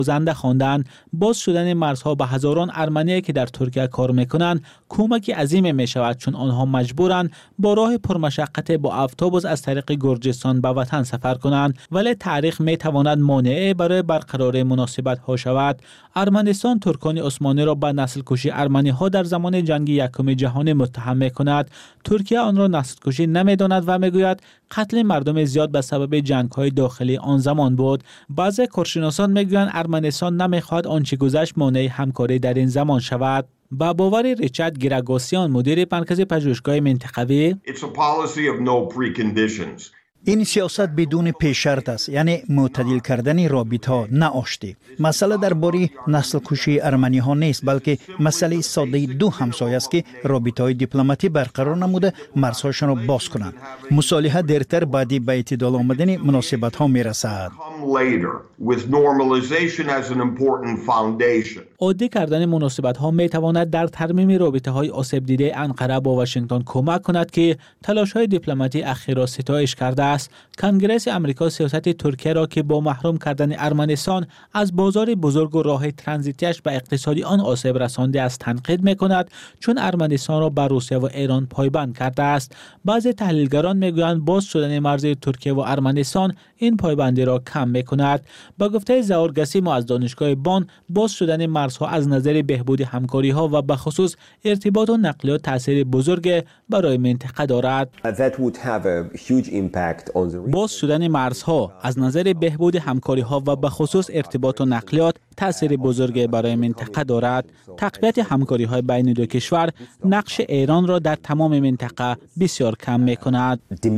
زنده خواندند باز شدن مرزها به هزاران ارمنی که در ترکیه کار میکنند کمکی عظیم می شود، چون آنها مجبورند با راه پرمشقت با اتوبوس از طریق گرجستان به وطن سفر کنند، ولی تاریخ می تواند مانع برای برقراری مناسبت ها شود. ارمنستان ترکان عثمانی را به نسل کشی ارمنی ها در زمان جنگ یکم جهانی متهم می کند. ترکیه آن را نسل کشی نمی داند و می گوید قتل مردم زیاد به سبب جنگ های داخلی آن زمان بود. بعضی کارشناسان می گویند ارمنستان نمی خواهد آنچه گذشت مانع همکاری در این زمان شود. با باور ریچارد گراگوسیان مدیر مرکز پژوهشگاه منطقوی، این سیاست بدون پیش شرط است، یعنی معتدل کردن رابطه نه آشتی. مسئله درباره نسل کشی ارمنی ها نیست، بلکه مسئله ساده دو همسایه است که رابطه های دیپلماتی برقرار نموده مرزهایشان را باز کنند. مصالحه دیرتر بعدی به اعتدال آمدن مناسبت ها می رسد. عادی کردن مناسبت ها می تواند در ترمیم رابطه های آسیب دیده انقره با واشنگتن کمک کند که تلاش های دیپلماتی اخیر را ستایش کرده است. کنگره آمریکا سیاست ترکیه را که با محروم کردن ارمنستان از بازار بزرگ و راه ترانزیتیش به اقتصادی آن آسیب رسانده است تنقید می کند، چون ارمنستان را به روسیه و ایران پایبند کرده است. بعضی تحلیلگران می گویند باز شدن مرز ترکیه و ارمنستان این پایبندی را کم می کند. با گفته ظهور گسیم از دانشگاه بان، باز شدن مرزها از نظر بهبود همکاری ها و به خصوص ارتباط و نقلیات تاثیر بزرگ برای منطقه دارد. باز شدن مرزها از نظر بهبود همکاری ها و به خصوص ارتباط و نقلیات تاثیر بزرگ برای منطقه دارد. تقویت همکاری های بین دو کشور نقش ایران را در تمام منطقه بسیار کم می کند.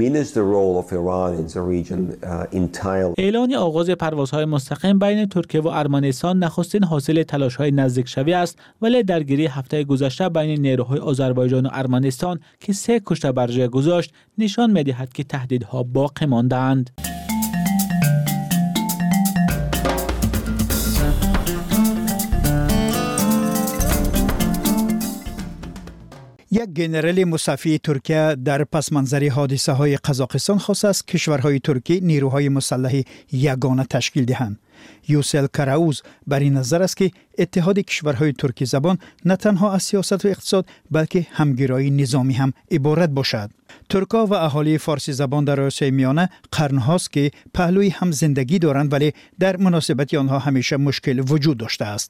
اعلان آغاز پروازهای مستقیم بین ترکیه و ارمنستان نخستین حاصل تلاش های نزدیک شوی است، ولی درگیری هفته گذشته بین نیروهای آذربایجان و ارمنستان که 3 کشته بر جای گذاشت نشان می دهد که تهدیدها باقی ماندند. یک گنرال مصافی ترکیه در پس منظر حادثه های قزاقستان خواست است کشورهای ترکی نیروهای مسلح یگانه تشکیل دهند. یوسل کراوز بر این نظر است که اتحاد کشورهای ترکی زبان نه تنها از سیاست و اقتصاد بلکه همگرایی نظامی هم عبارت باشد. ترکا و اهالی فارسی زبان در آسیای میانه قرنهاست که پهلوی هم زندگی دارند، ولی در مناسبت آنها همیشه مشکل وجود داشته است.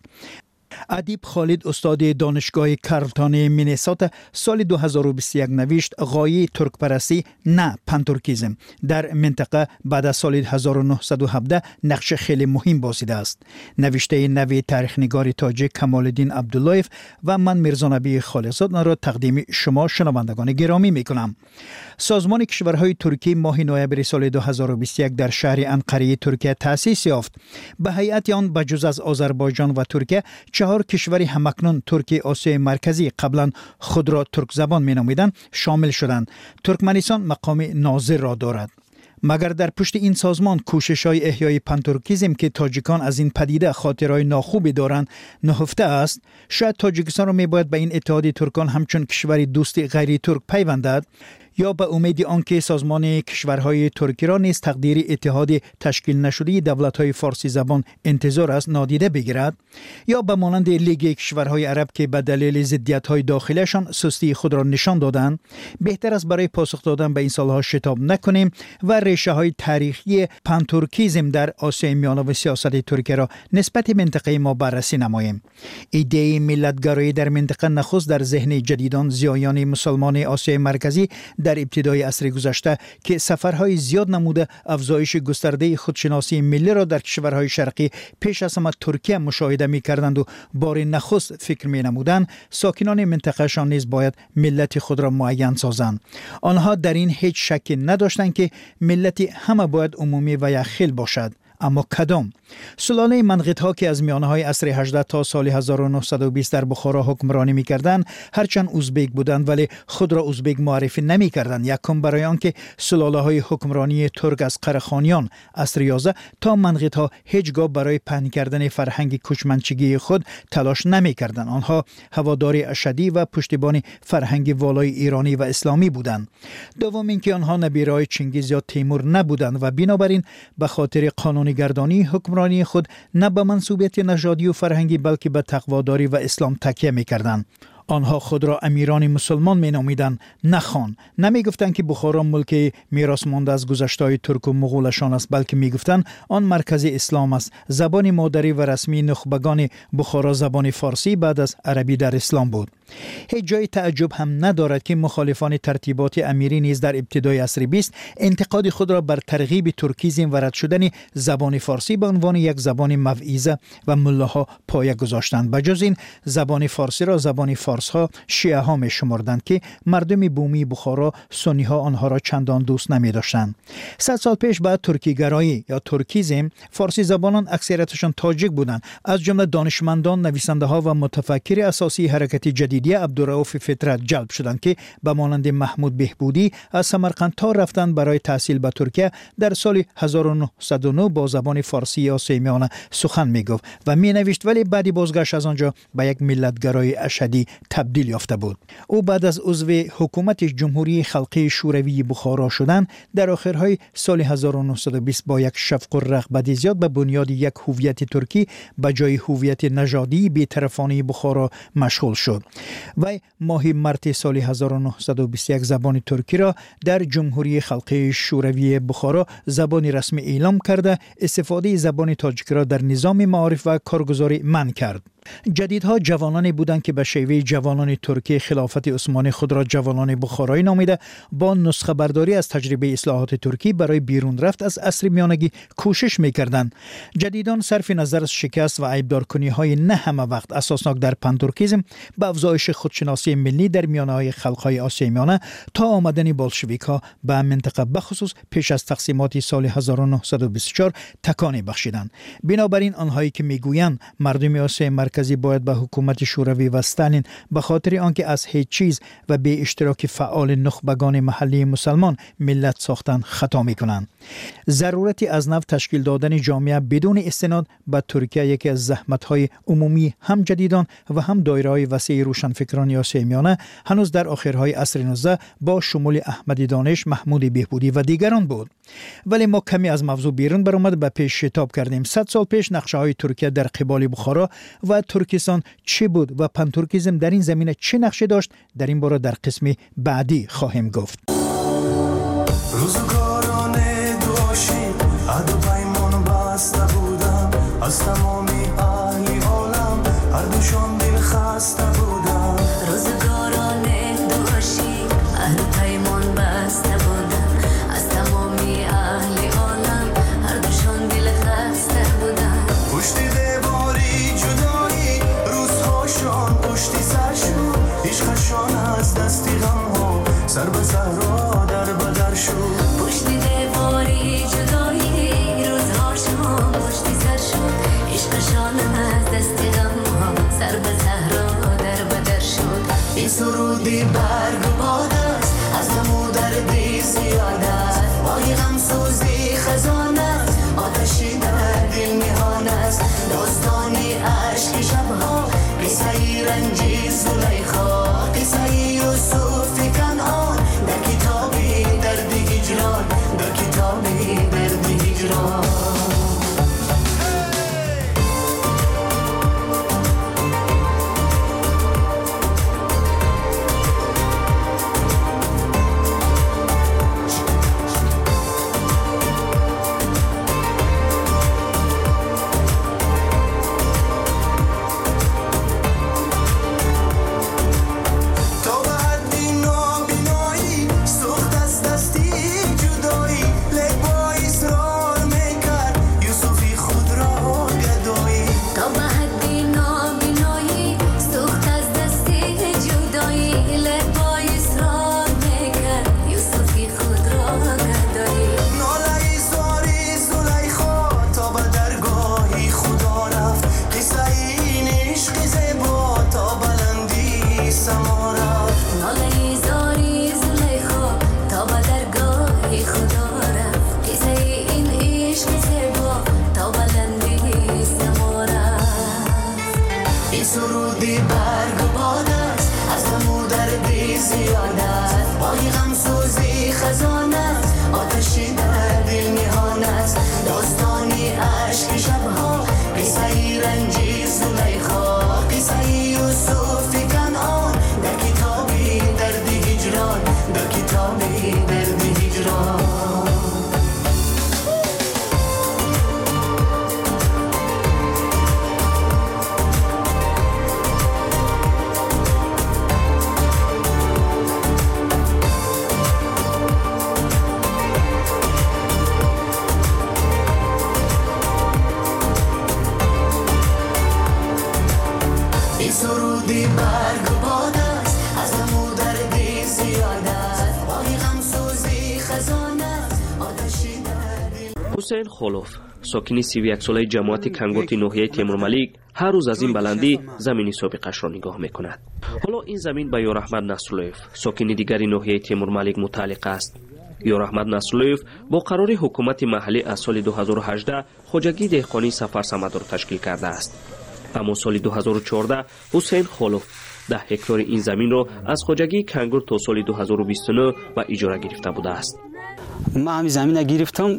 ادیب خالد استاد دانشگاه کارلتون مینیسوتا سال 2021 نوشت غایه ترک پرستی نه پنترکیزم در منطقه بعد از سال 1917 نقش خیلی مهم بازیده است. نوشته نوی تاریخ‌نگار تاجیک کمال الدین عبداللهیف و من میرزا نبی خالصزاد را تقدیم شما شنوندگان گرامی میکنم. سازمان کشورهای ترکی ماه نوامبر سال 2021 در شهر انقره ترکیه تأسیس یافت. به هیئت آن بجز از آذربایجان و ترکیه 4 کشوری همکنون ترکی آسیای مرکزی قبلا خود را ترک زبان می نامیدند شامل شدند. ترکمنستان مقام ناظر را دارد. مگر در پشت این سازمان کوشش‌های احیای پنترکیزم که تاجیکان از این پدیده خاطرهای ناخوبی دارند نهفته است؟ شاید تاجیکستان را می‌باید به این اتحاد ترکان همچون کشوری دوستی غیر ترک پیوندد، یا به امید آنکه سازمان کشورهای ترکی را نیز تقدیر اتحاد تشکیل نشده دولت‌های فارسی زبان انتظار است نادیده بگیرد، یا به مانند لیگ کشورهای عرب که به دلیل ضدیت‌های داخلیشان سستی خود را نشان دادند. بهتر است برای پاسخ دادن به این سوال‌ها شتاب نکنیم و ریشه‌های تاریخی پنترکیزم در آسیای میانه و سیاست ترکیه را نسبت منطقه ما بررسی نماییم. ایده ملت‌گرایی در منطقه نخست در ذهن جدیدان زیایان مسلمان آسیای مرکزی در ابتدای عصر گذشته که سفرهای زیاد نموده افزایش گسترده خودشناسی ملی را در کشورهای شرقی پیش از همه ترکیه مشاهده می‌کردند و بار نخست فکر می‌نمودند ساکنان منطقه‌شان نیز باید ملت خود را معین سازند. آنها در این هیچ شکی نداشتند که ملت همه باید عمومی و یخیل باشد. اما کدام؟ سلاله منقطها که از میانهای عصر 18 تا سال 1920 در بخارا حکمرانی می‌کردند هرچند ازبک بودند ولی خود را ازبک معرفی نمی‌کردند. یکم برای آنکه سلاله‌های حکمرانی ترک از قره‌خانیان عصر 11 تا منقطها هیچگاه برای پهن کردن فرهنگ کوچمنچگی خود تلاش نمی‌کردند. آنها هوادار اشدی و پشتیبان فرهنگ والای ایرانی و اسلامی بودند. دوم اینکه آنها نبیرای چنگیز یا تیمور نبودند و بنابراین به خاطر قانون گردانی حکمرانی خود نه به منسوبیت نژادی و فرهنگی بلکه به تقواداری و اسلام تکیه می‌کردند. آنها خود را امیران مسلمان می نامیدند، نه خان. نمی گفتند که بخارا ملک میراث مانده از گذشته ترک و مغولشان است، بلکه می گفتند آن مرکز اسلام است. زبان مادری و رسمی نخبگان بخارا زبان فارسی بعد از عربی در اسلام بود. هیچ جای تعجب هم ندارد که مخالفان ترتیبات امیری نیز در ابتدای عصر 20 انتقاد خود را بر ترغیب ترکیزم و رد شدن زبان فارسی به عنوان یک زبان موعظه و ملاها پایه گذاشتند. بجز این زبان فارسی را زبان فارس ها شیعه ها می شمردند که مردم بومی بخارا سنی ها آنها را چندان دوست نمی داشتند. 100 سال پیش بعد ترکی گرایی یا ترکیزم فارسی زبانان اکثریتشان تاجیک بودند. از جمله دانشمندان، نویسنده ها و متفکر اساسی حرکت جدیدیه عبدالرؤوف فطرت جلب شدند که به مانند محمود بهبودی از سمرقند تا رفتند برای تحصیل به ترکیه در سال 1909 با زبان فارسی آسیمیانه سخن می گفت و می نوشت، ولی بعدی بازگشت از آنجا به یک ملتگرای اشدی تبدیل یافته بود. او بعد از عضو حکومت جمهوری خلقی شوروی بخارا شدن در آخرهای سال 1920 با یک شفق و رغبت زیاد به بنیاد یک هویت ترکی به جای هویت نژادی بی‌طرفانه بخارا مشغول شد. و ماه مارس سال 1921 زبان ترکی را در جمهوری خلقی شوروی بخارا زبان رسمی اعلام کرده، استفاده زبان تاجیک را در نظام معارف و کارگزاری منع کرد. جدیدها جوانانی بودند که به شیوه جوانان ترکی خلافت عثمانی خود را جوانان بخارایی نامیده با نسخه برداری از تجربه اصلاحات ترکی برای بیرون رفت از عصر میانگی کوشش می‌کردند. جدیدان صرف نظر از شکست و عیبدارکنی های نه همه وقت اساسناک در پنترکیزم به افزایش خودشناسی ملی در میانه خلق‌های آسیای میانه تا آمدن بولشویک‌ها به منطقه بخصوص پیش از تقسیمات سال 1924 تکانی بخشیدند. بنابراین آنهایی که میگویند مردم آسیای مرکزی باید به حکومت شوروی و استالین به خاطر آنکه از هیچ چیز و به اشتراک فعال نخبگان محلی مسلمان ملت ساختن خطا میکنند. ضرورتی از نو تشکیل دادن جامعه بدون استناد به ترکیه یکی از زحمت‌های عمومی هم جدیدان و هم دایره‌های وسیع روشنفکران آسیای میانه هنوز در آخرهای عصر 19 با شمول احمدی دانش، محمود بهبودی و دیگران بود. ولی ما کمی از موضوع بیرون برآمد به پیش شتاب کردیم. 100 سال پیش نقشه‌های ترکیه در قبال بخارا و ترکستان چی بود و پنترکیزم در این زمینه چه نقشی داشت، در این باره در قسم بعدی خواهیم گفت. روزگاران دوشی عهد و پیمان بسته بودم، از تمامی اهل عالم هر دوشان دل خسته بودم. روزگاران دوشی عهد و پیمان بسته بودم، از تمامی اهل عالم هر دوشان دل خسته بودم. پشت دیواری جدایی روزهاشان پشتی سر شد، عشقشان از دستی غم ها سر به صحرا در بدر شد. پشت دیواری جدایی روزهاشان پشتی سر شد، عشقشان از دستی غم ها سر به صحرا در بدر شد. این سرودی برگ و باد است، از غم و دردی زیاد است، ماهی غم سوزی خزان است، آتشی در دل نهان است. داستانی عشق شبها، قصه رنجی زلیخا، قصه یوسف کنعان، در کتابی درد هجران، در کتابی درد هجران. سرودی برگ و باد است، از غم و دردی زیاد است، ماهی غم سوزی خزان است، آتشی در دل نهان است. داستانی شادی برگ و باد است از نمو دردی زیاد است آهی غمسوزی خزان است آتشی دردی. حسین خلوف ساکن 31 ساله جماعت کنگوت ناحیه تیمورملیک هر روز از این بلندی زمین سابقش را نگاه میکند. حالا این زمین به یاراحمد نصراللویف ساکن دیگری ناحیه تیمورملیک متعلق است. یاراحمد نصراللویف با قرار حکومت محلی از سال 2018 خوجگی دهقانی سفر سمد را تشکیل کرده است. اما سال 2014 حسین خلوف 10 هکتار این زمین را از خوجگی کنگور تا سال 2029 به اجاره گرفته بوده است. من همین زمین گرفتم،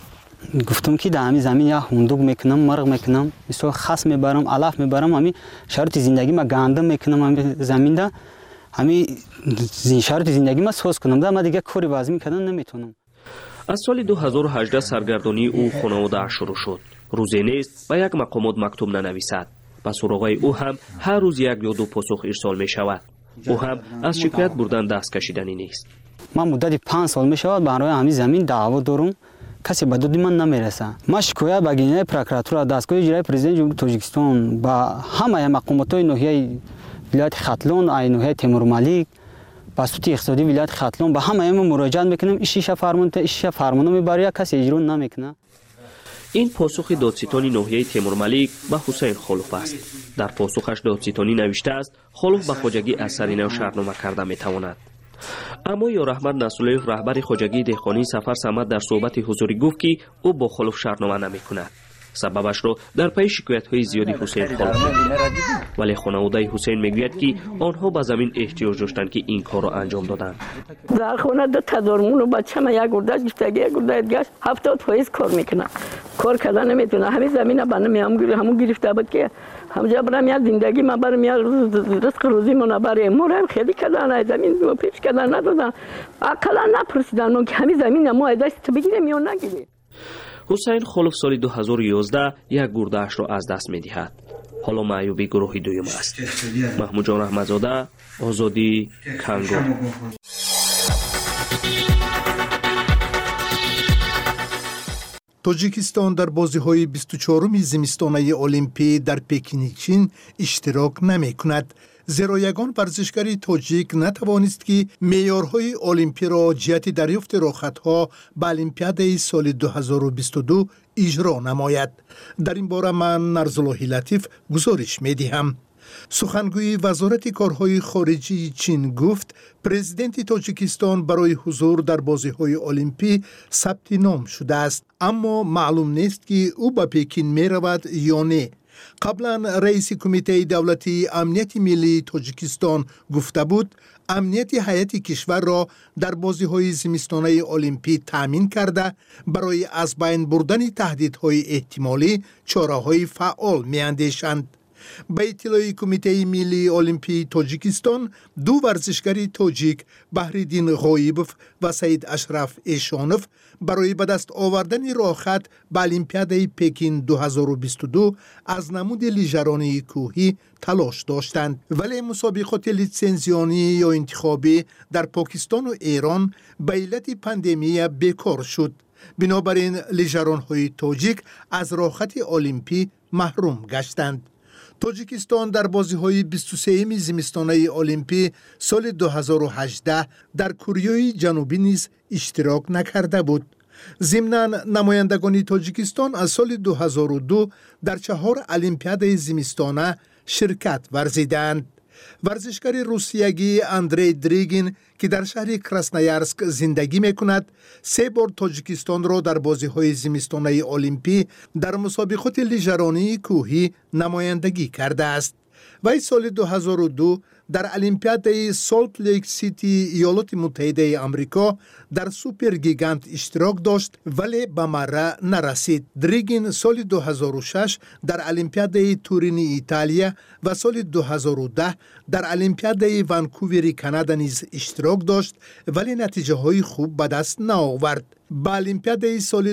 گفتم که در همین زمین یا هندوق میکنم، مرغ میکنم، مثلا خس میبرم، علف میبرم، همین شرط زندگی ما گنده میکنم همین زمین ده، همین شرط زندگی ما سوز کنم ده، من دیگه کاری وازی کردن نمیتونم. از سال 2018 سرگردانی او خانواده شروع شد. روزی نیست به یک مقامات مکتوب ننویسد. به سراغ او هم هر روز یک یا دو پاسخ ارسال می شود. او هم از شکایت بردن دست کشیدنی نیست. من مدت 5 سال می شود برای همین زمین دعوا دارم، کسی به داد من نمیرسه. من شکایت به گینه پروکراتور دستگاه اجرایی پرزیدنت جمهوری تاجیکستان با همه مقامات ناحیه ولایت ختلون، ناحیه تیمورملیک، بسیط اقتصادی ولایت ختلون به همه مراجعت میکنم. ایش فرمان میبره، کسی اجرا نمیکنه. این پاسخ دادستانی ناحیه تیمورملیک به حسین خلوف است. در پاسخش دادستانی نوشته است خلوف به خوجگی از سر نو شرطنامه کرده میتواند. اما یاراحمد نصراللویف رهبر خوجگی دهقانی سفر سمد در صحبت حضوری گفت که او با خلوف شرطنامه نمیکند. سببش را در پی شکایت‌های زیادی حسین خلوف ولی خانواده حسین میگوید که آنها به زمین احتیاج داشتند که این کار را انجام دادند. در خانه 2000 مون بچه‌م یک گرده گفتگی یک گرده گشت 70% کار میکنه. کار کردن نمیتونه. همین زمین بنده همون گرفته بود که همجا برام یاد زندگی ما برام یاد رزق روزی من برای مورم خیلی کردن زمین رو پیش کردن ندادن. عقلا نپرسیدن که همین زمین ما ازش تو بگیریم یا نگیریم. حسین خلوف سال 2011 یک گرده‌اش را از دست می‌دهد. حالا معیوبی گروه دوم است. محمود جان احمدزاده، آزادی، کنگور. تاجیکستان در بازی‌های 24 زمستانه المپی در پکین چین اشتراک نمی‌کند. زیرا یگان ورزشکاری تاجیک نتوانست که معیارهای المپی را جهت دریافت راحت‌ها به المپیاد سال 2022 اجرا نماید. در این باره من نرزاللهی لطیف گزارش می‌دهم. سخنگوی وزارت کارهای خارجی چین گفت پرزیدنت تاجیکستان برای حضور در بازی‌های المپی ثبت نام شده است، اما معلوم نیست که او به پکین می‌رود یا نه. قبلا رئیس کمیته دولتی امنیت ملی تاجیکستان گفته بود امنیت هیئت کشور را در بازی‌های زمستانه المپی تامین کرده برای از بین بردن تهدیدهای احتمالی چاره‌های فعال می‌اندیشند. به اطلاع کمیته ملی المپی تاجیکستان، دو ورزشکار تاجیک بهرالدین غایبوف و سید اشرف ایشانوف برای به دست آوردن راحت به المپیاد پکین 2022 از نمود لیژرانی کوهی تلاش داشتند، ولی مسابقات لیسنزیانی یا انتخابی در پاکستان و ایران به علت پاندمی بیکار شد. بنابراین لیژران‌های تاجیک از راحت المپی محروم گشتند. تاجیکستان در بازی‌های 23 زمستانه المپی سال 2018 در کره جنوبی نیز اشتراک نکرده بود. ضمناً نمایندگان تاجیکستان از سال 2002 در 4 المپیاد زمستانه شرکت ورزیدند. ورزشکار روسیایی اندری دریگین که در شهر کراسنایارسک زندگی می‌کند، 3 بار تاجیکستان را در بازی‌های زمستانه المپی در مسابقات لیژرانی کوهی نمایندگی کرده است. وی سال 2002 در المپیاد سالت لیک سیتی ایالات متحده آمریکا در سوپر گیگانت اشتراک داشت ولی به مره نرسید. دریگین سال 2006 در المپیاد تورین ایتالیا و سال 2010 در المپیاد ونکوور کانادا نیز اشتراک داشت ولی نتیجه های خوب به دست نآورد. با المپیاد سال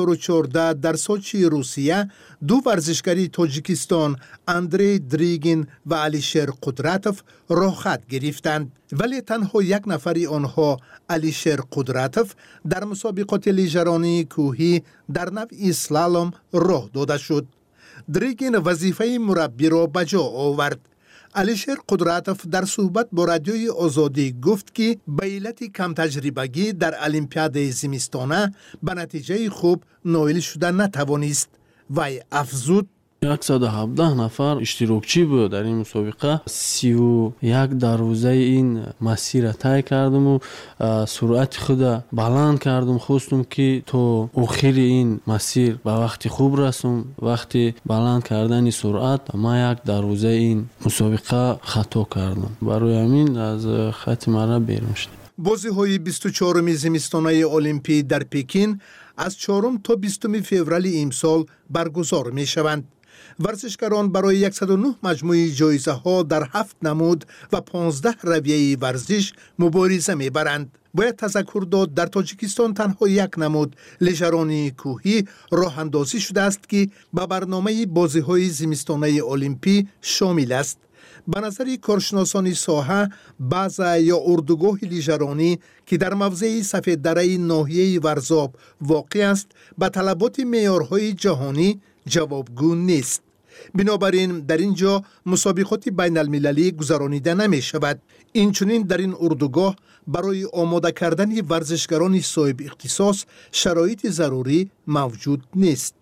2014 در سوچی روسیه، دو ورزشکاری تاجیکستان اندری دریگین و علیشیر قدرتوف راحت گرفتند، ولی تنها یک نفر آنها علیشیر قدرتوف در مسابقات لیژرانی کوهی در نوع اسلالوم راه داده شد. دریگین وظیفه مربی را به جا آورد. علیشیر قدرتوف در صحبت با رادیوی آزادی گفت که به علت کم تجربگی در المپیاد زمستانه به نتیجه خوب نائل شده نتوانست. وی افزود 117 نفر اشتراکچی بود در این مسابقه. 31 در روزه این مسیر را طی کردم و سرعت خود بلند کردم. خواستم که تو آخر این مسیر به وقت خوب رسم. وقتی بلند کردن سرعت ما یک در روزه این مسابقه خطا کردم. برای همین از خط مرا بیرون شدم. بازی‌های 24 زمستانه المپی در پکین از 4 تا 20 فوریه امسال برگزار می‌شوند. ورزشکاران برای 109 مجموعه جایزه ها در 7 نمود و 15 رویه ورزش مبارزه میبرند. باید تذکر داد در تاجیکستان تنها یک نمود لژرانی کوهی راه اندازی شده است که به برنامه بازی‌های زمستانه المپی شامل است. به نظر کارشناسان ساحه، بازه یا اردوگاه لژرانی که در موضع سفید دره ناحیه ورزاب واقع است، به طلبات معیارهای جهانی جوابگو نیست. بنابراین در اینجا مسابقات بین المللی گذرانیده نمی شود. اینچنین در این اردوگاه برای آماده کردن ورزشکاران صاحب اختصاص شرایط ضروری موجود نیست.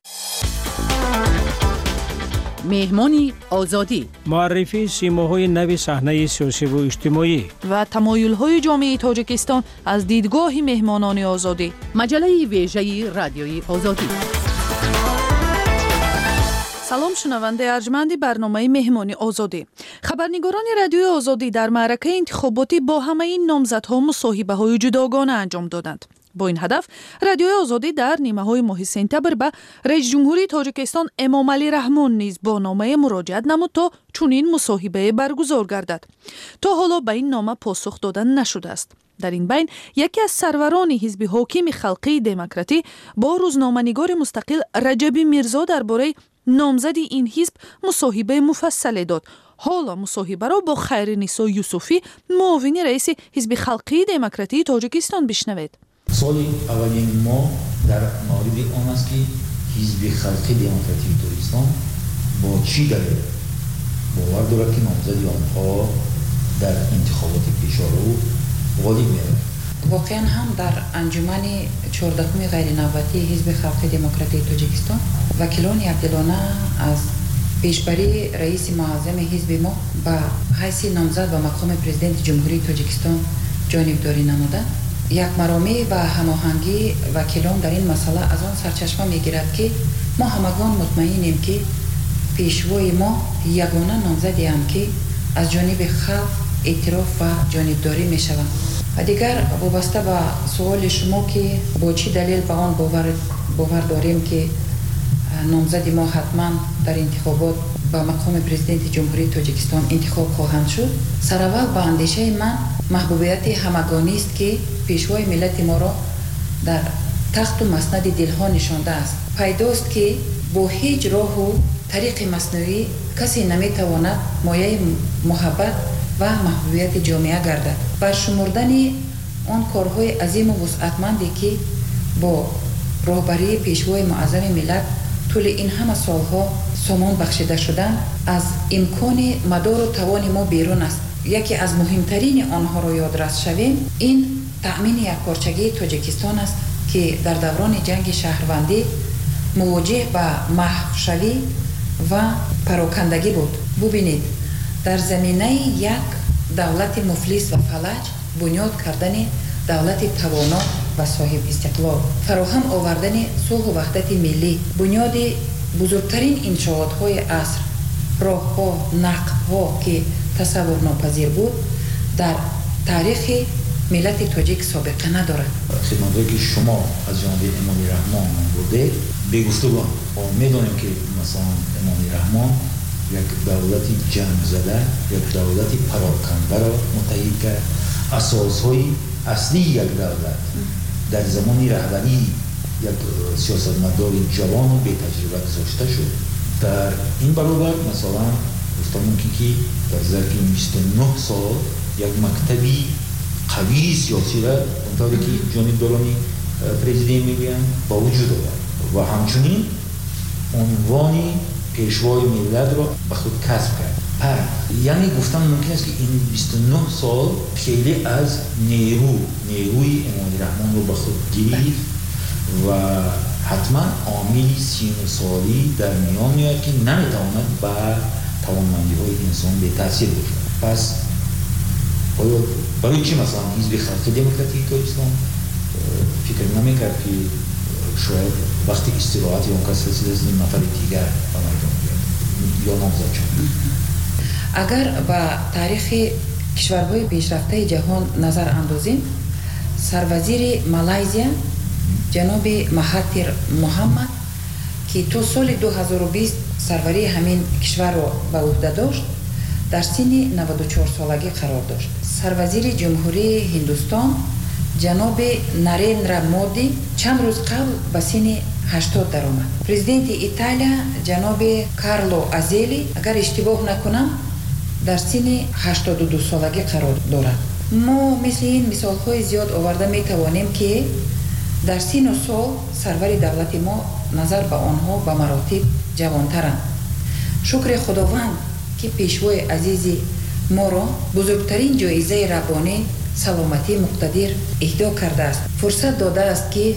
مهمانی آزادی، معرفی سیماهای نو صحنه سیاسی و اجتماعی و تمایل‌های جامعه تاجیکستان از دیدگاه مهمانان آزادی. مجله ویژه رادیوی آزادی. سلام شنونده ارجمند برنامه مهمانی آزادی. خبرنگاران رادیوی آزادی در معرکه انتخاباتی با همه این نامزدها مصاحبه‌های جداگانه انجام دادند. با این هدف رادیوی آزادی در نیمه‌های ماه سپتامبر به رئیس جمهوری تاجیکستان امامعلی رحمان نیز با نامه مراجعت نمود تا چنین مصاحبه برگزار گردد. تا حالا به این نامه پاسخ داده نشده است. در این بین یکی از سروران حزب حاکم خلقی دموکراتی با روزنامه‌نگار مستقل رجب میرزا درباره نامزدی این حزب مصاحبه مفصل داد. حالا مصاحبه را با خیرنسا یوسفی معاون رئیس حزب خلقی دموکراتی تاجیکستان بشنوید. سالی اولین ما در مورد آن است که حزب خلقی دموکراتی تاجیکستان با چی دلیل باور دارد که نامزدی آنها در انتخابات پیشرو غالب می‌آید. واقعا هم در انجمن 14 غیرنوبتی حزب خلقی دموکراتی تاجیکستان وکیلان عبدالانه از پیشبری رئیس معظم حزب ما به حیث نامزد و مقام پرزیدنت جمهوری تاجیکستان جانبداری نمودند. یک مرامه و هماهنگی وکیلان در این مسئله از آن سرچشمه میگیرد که ما همگان مطمئنیم که پیشوای ما یگانه نامزدی هم که از جانب خلق اعتراف و جانبداری می شوند. و دیگر وابسته به سوال شما که با چی دلیل به آن باور داریم که نامزد ما حتما در انتخابات با مقام پرزیدنت جمهوری تاجیکستان انتخاب خواهند شد، سراول به اندیشه من محبوبیت همگانی است که پیشوای ملت ما را در تخت و مسند دلها نشانده است. پیداست که با هیچ راه و طریق مصنوعی کسی نمیتواند مایه محبت و محبوبیت جامعه گردد. برشمردن آن کارهای عظیم و وسعتمندی که با راهبری پیشوای معظم ملت طول این همه سالها سامان بخشیده شدن از امکان مدار و توان ما بیرون است. یکی از مهمترین آنها را یادرس شویم این تأمین یکپارچگی تاجیکستان است که در دوران جنگ شهروندی مواجه به محوشوی و پراکندگی بود. ببینید در زمینه یک دولت مفلس و فلج بنیاد کردن دولت توانا و صاحب استقلال، فراهم آوردن صلح و وحدت ملی، بنیاد بزرگترین انشاءات‌های عصر، راه‌ها، نقب‌ها که تصور ناپذیر بود در تاریخ ملت تاجیک سابقه ندارد. خدمت‌هایی که شما از جانب امامعلی رحمان برده به گفتگو می‌دانیم که مثلا امامعلی رحمان یک دولت جنگ زده، یک دولت پراکنده را متحد کرد. اساس‌های اصلی یک دولت در زمان رهبری یک سیاستمدار جوان و به تجربه گذاشته شد. در این برابر مثلا گفتم ممکن که در ظرف 29 سال یک مکتبی قوی سیاسی را اونطوری که جانبداران پرزیدنت میگن با وجود آورد و همچنین عنوان پیشوای ملت را به خود کسب کرد. یعنی گفتم ممکن است که این 29 سال خیلی از نیروی امامی رحمان رو به خود گرفت و حتما عامل 39 سالی در میان میاد که نمیتواند با توانمندی های انسان به تاثیر باشد. پس برای چی مثلا حزب خلق دموکراتیک تاجیکستان فکر نمیکرد که شاید وقتی استراحت یا اون کس رسیده است نفر دیگر بمردم بیاد یا نامزد شد؟ اگر با تاریخ کشورهای پیشرفته جهان نظر اندازیم، سروزیر مالایزیا جناب مهاتیر محمد که تا سال 2020 سروری همین کشور رو به عهده داشت، در سن 94 سالگی قرار داشت. سروزیر جمهوری هندوستان جناب نریندرا مودی چند روز قبل به سن 80 درآمد. پرزیدنت ایتالیا جناب کارلو ازلی اگر اشتباه نکنم در سن 82 سالگی قرار دارد. ما مثل این مثال‌های زیاد آورده می‌توانیم که در سن و سال سرور دولت ما نظر به آنها به مراتب جوان‌ترند. شکر خداوند که پیشوای عزیز ما را بزرگترین جایزه ربانی سلامتی مقتدر اهدا کرده است. فرصت داده است که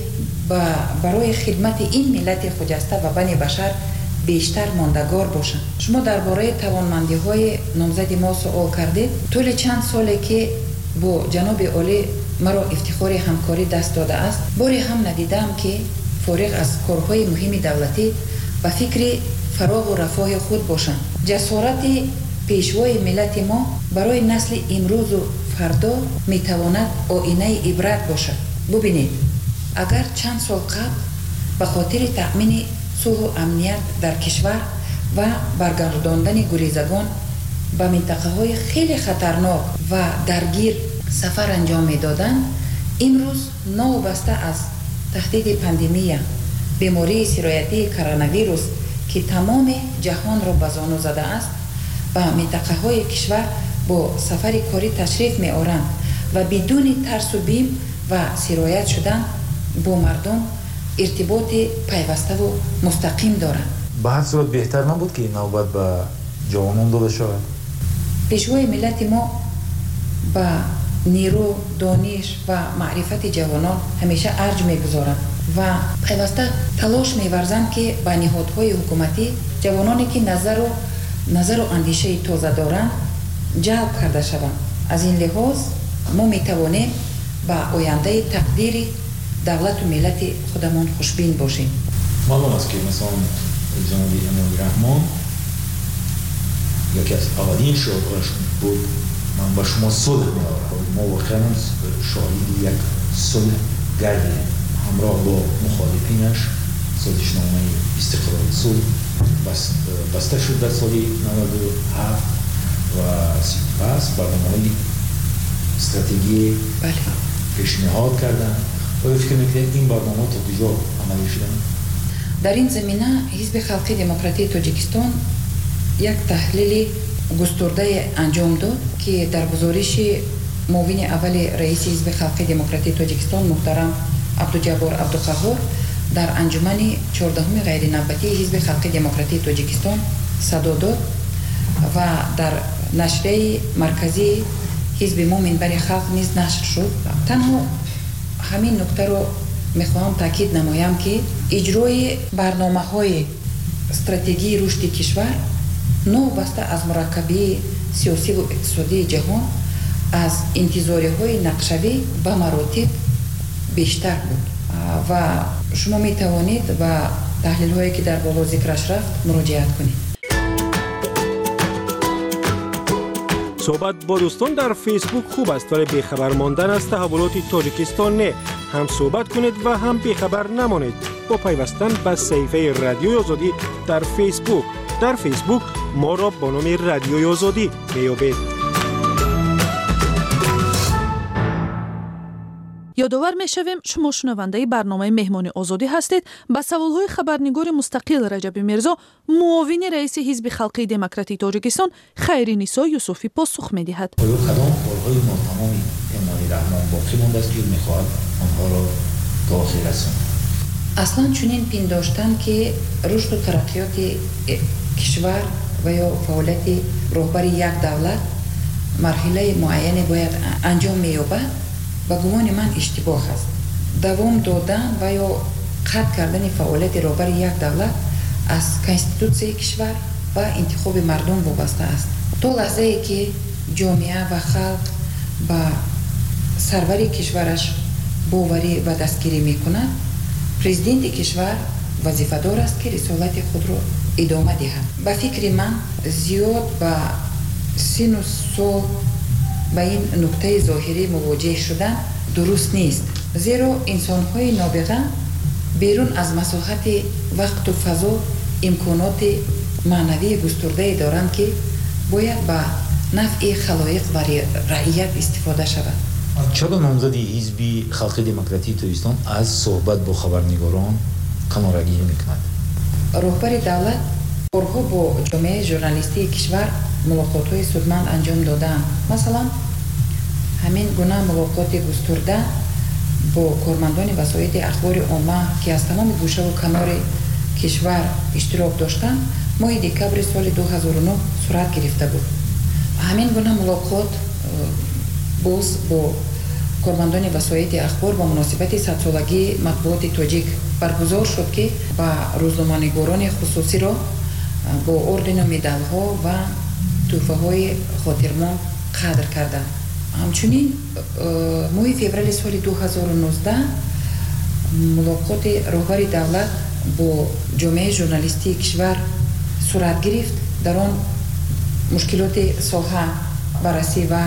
برای خدمت این ملت خجسته و بنی بشر بیشتر ماندگار باشند. شما درباره توانمندی های نامزد ما سوال کردید. طول چند ساله که با جناب عالی مرا افتخار همکاری دست داده است، باری هم ندیدم که فارغ از کارهای مهم دولتی به فکر فراغ و رفاه خود باشند. جسارت پیشوای ملت ما برای نسل امروز و فردا میتواند آینه عبرت باشد. ببینید، اگر چند سال قبل به خاطر تأمین صلح و امنیت در کشور و برگرداندن گریزگان به منطقه‌های خیلی خطرناک و درگیر سفر انجام می‌دادند، امروز نوبسته از تهدید پاندمی بیماری سرایتی کرونا ویروس که تمام جهان را به زانو زده است، به منطقه‌های کشور با سفر کاری تشریف می‌آورند و بدون ترس و بیم و سرایت شدن با مردم ارتباط پیوسته و مستقیم دارند. به هر صورت بهتر نبود که این نوبت به جوانان داده شود؟ پیشوای ملت ما به نیرو، دانش و معرفت جوانان همیشه ارج می‌گذارند و پیوسته تلاش می‌ورزند که به نهادهای حکومتی جوانانی که نظر و اندیشه تازه دارند جلب کرده شوند. از این لحاظ ما می‌توانیم به آینده تقدیر دولت و ملت خودمان خوشبین باشیم. معلوم است که مثلا جناب امامی رحمان یکی از اولین شعارهایشون بود من با شما صلح می‌آورم. ما واقعا شاهد یک صلح گردی همراه با مخالفینش سازشنامه استقرار صلح بسته شد در سال 97 و سپس برنامه‌های استراتژی پیشنهاد کردن. آیا فکر می‌کنید این برنامه تا کجا عملی شدن؟ در این زمینه حزب خلق دموکراتیک تاجیکستان یک تحلیل گسترده انجام داد که در گزارش معاون اول رئیس حزب خلق دموکراتیک تاجیکستان محترم عبدالجبار عبدالقهار در انجمن 14 غیر نوبتی حزب خلق دموکراتیک تاجیکستان صدا داد و در نشریه مرکزی حزب ما منبر خلق نیز نشر شد. تنها همین نکته رو میخواهم تاکید نمایم که اجرای برنامه‌های استراتژی رشد کشور نوبسته از مرکبی سیاسی و اقتصادی جهان از انتظارهای نقشه‌ای به مراتب بیشتر بود و شما می توانید و تحلیل هایی که در بالا ذکرش رفت مراجعت کنید. صحبت با دوستان در فیسبوک خوب است ولی بیخبر ماندن از تحولات تاجیکستان نه. هم صحبت کنید و هم بیخبر نمانید با پیوستن به صفحه رادیوی آزادی در فیسبوک. در فیسبوک ما را با نام رادیوی آزادی میابید. یادآور می‌شویم شما شنونده برنامه مهمان آزادی هستید. با سوال‌های خبرنگار مستقل رجب میرزا معاون رئیس حزب خلق دموکراتیک تاجیکستان خیرنیسا یوسفی پاسخ می‌دهد. آیا کدام کارهای ناتمام امامی رحمان باقی مانده است که می‌خواهد آنها را تا آخر رساند؟ اصلا چنین پنداشتن که رشد و ترقیات کشور و یا فعالیت رهبر یک دولت مرحله معینی باید انجام می‌یابد و گمان من اشتباه است. دوام دادن و یا قطع کردن فعالیت رهبر یک دولت از کنستیتوسیای کشور و انتخاب مردم وابسته است. تا لحظه ای که جامعه و خلق با سروری کشورش باوری و دستگیری می‌کند، پرزیدنت کشور وظیفه‌دار است که رسالت خود را ادامه دهد. به فکر من زیاد با سن و سال به این نقطه ظاهری مواجه شدن درست نیست، زیرا انسان‌های نابغه بیرون از مساحت وقت و فضا امکانات معنوی گسترده دارند که باید به نفع خلایق و رعیت استفاده شود. چرا نامزدی حزب خلق دموکراتی تویستان از صحبت با خبرنگاران کنارگیری میکند؟ رهبر دولت بارها با جامعه ژورنالیستی کشور ملاقات‌های سودمند انجام دادند. مثلا همین گونه ملاقات گسترده با کارمندان وسایل اخبار عامه که از تمام گوشه و کنار کشور اشتراک داشتند ماه دکبر سال 2009 صورت گرفته بود. همین گونه ملاقات باز با کارمندان وسایل اخبار با مناسبت 100 سالگی مطبوعات تاجیک برگزار شد که با روزنامه‌نگاران خصوصی را با اردن و مدال‌ها و تحفه‌های خاطرمان قدر کردند. همچنین ماه فوریه سال 2019 ملاقات رهبر دولت با جامعه ژورنالیستی کشور صورت گرفت. در آن مشکلات ساحه بررسی و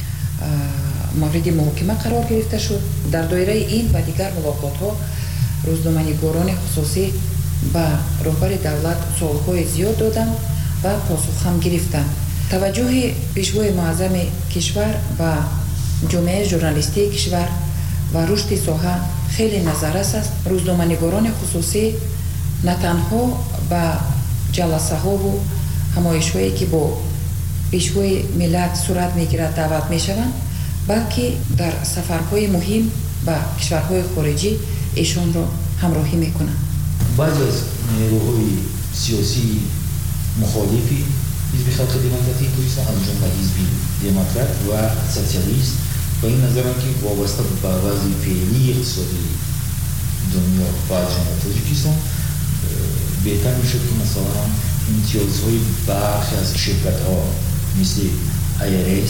مورد محاکمه قرار گرفته شد. در دایره این و دیگر ملاقات‌ها روزنامه‌نگاران خصوصی با رهبر دولت سوال‌های زیاد دادند و پاسخ هم گرفتند. توجه پیشوای معظم کشور و جامعه ژورنالیستی کشور و رشد ساحه خیلی نظررس است. روزنامه‌نگاران خصوصی نه تنها با جلسه‌ها و همایش‌هایی که با پیشوای ملت صورت می‌گیرد دعوت می‌شوند، بلکه در سفرهای مهم به کشورهای خارجی ایشان را همراهی می‌کنند. بعضی از نیروهای سیاسی مخالفی حزب خلق دموکراتی تویستان از جمله حزب دموکرات و سوسیالیست با این نظرم که وابسته به وضع فعلی اقتصادی دنیا و جمهوری تاجیکستان بهتر میشد که مثلا امتیازهای برخی از شرکت‌ها مثل IRS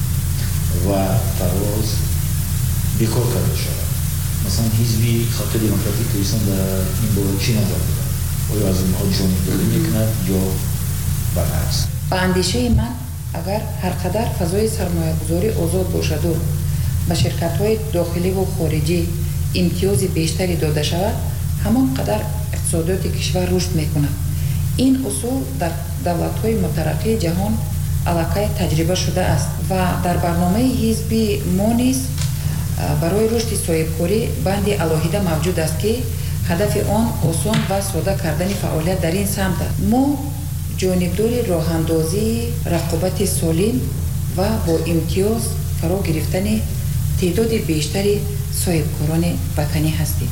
و فراز بیکار کرده شود. مثلا حزب خلق دموکراتی تویستان در این باره چی نظر دارد؟ آیا از اونها جانبداری میکند یا برعکس؟ با اندیشه من اگر هر قدر فضای سرمایه‌گذاری آزاد باشد و به شرکت‌های داخلی و خارجی امتیاز بیشتری داده شود، همان قدر اقتصادات کشور رشد می‌کند. این اصول در دولت‌های مترقی جهان علاقه تجربه شده است و در برنامه حزب ما نیز برای رشد صاحبکاری بندی علاهیده موجود است که هدف آن آسان و ساده کردن فعالیت در این سمت است. ما جانبدار راه‌اندازی رقابت سالم و با امتیاز فرا گرفتن تعداد بیشتری صاحبکاران وطنی هستیم.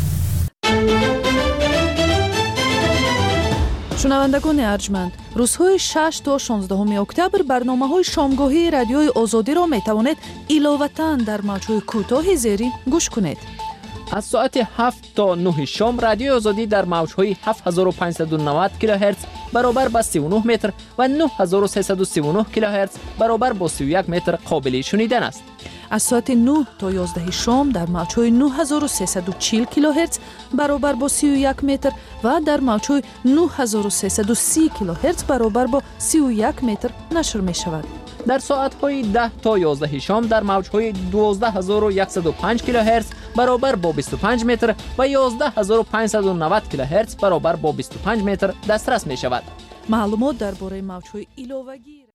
شنوندگان ارجمند، روزهای 6 تا 16 اکتبر برنامه‌های شامگاهی رادیوی آزادی را می‌توانید علاوه‌اً در موج‌های کوتاه زیرین گوش کنید. از ساعت 7 تا 9 شام رادیوی آزادی در موج‌های 7590 کیلوهرتز برابر با 39 متر و 9339 کیلوهرتز برابر با 31 متر قابل شنیدن است. از ساعت 9 تا 11 شام در موج‌های 9340 کیلوهرتز برابر با 31 متر و در موج‌های 9330 کیلوهرتز برابر با 31 متر نشر می‌شود. در ساعت‌های 10 تا 11 شام در موج‌های 12105 کیلوهرتز برابر با 25 متر و 11590 کیلوهرتز برابر با 25 متر دسترس می‌شود. معلومات درباره موج‌های ایلوگی